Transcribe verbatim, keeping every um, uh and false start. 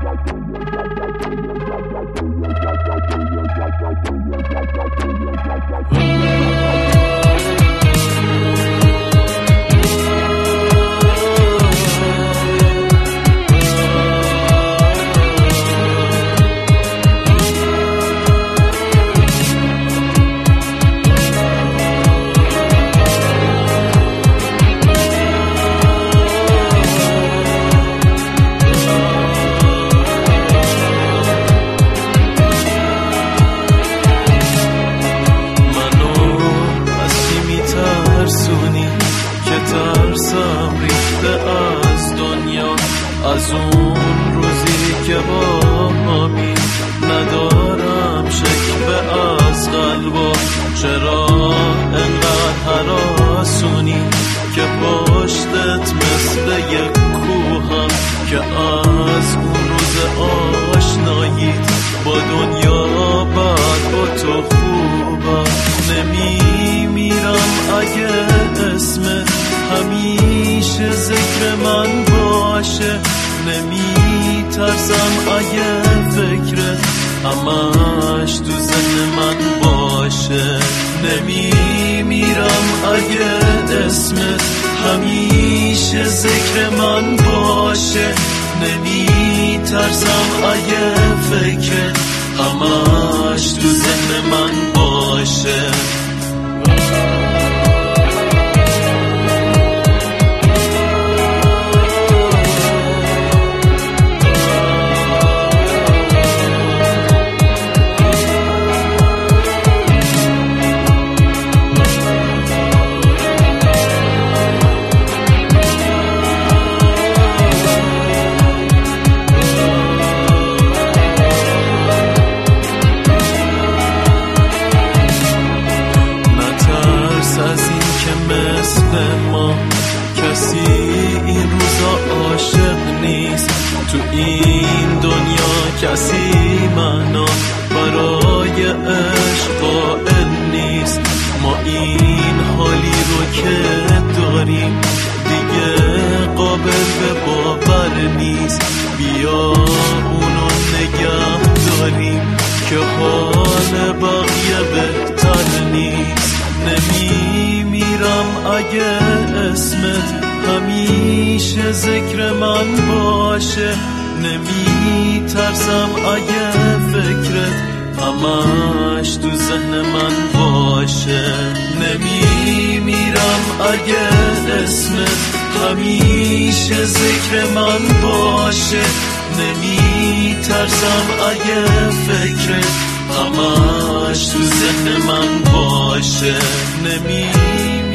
از اون روزی که با همی ندارم شکوه از قلبا، چرا انقدر هراسونی که پشتت مثل یک کوهم، که از اون روز آشناییت با دنیا بعد با تو خوبم. نمی میرم اگه اسمت همیشه ذکر من باشه، نمی ترسم اگه فکرت همش تو ذهن من باشه. نمی میرم اگه اسمت همیشه ذکر من باشه، نمی ترسم اگه فکرت همش تو ذهن من باشه. کسی این روزا عاشق نیست تو این دنیا، کسی معنا برای عشق قائل نیست. ما این حالی رو که داریم دیگه قابل به باور نیست، بیا اونو نگه داریم که حال بقیه بهتر نیست. نمی میرم اگه اسمت همیشه ذکر من باشه، نمی ترسم اگه فکرت همش تو ذهن من باشه. نمی میرم اگه اسمت همیشه ذکر من باشه، نمی ترسم اگه فکرت همش تو ذهن من باشه. نمی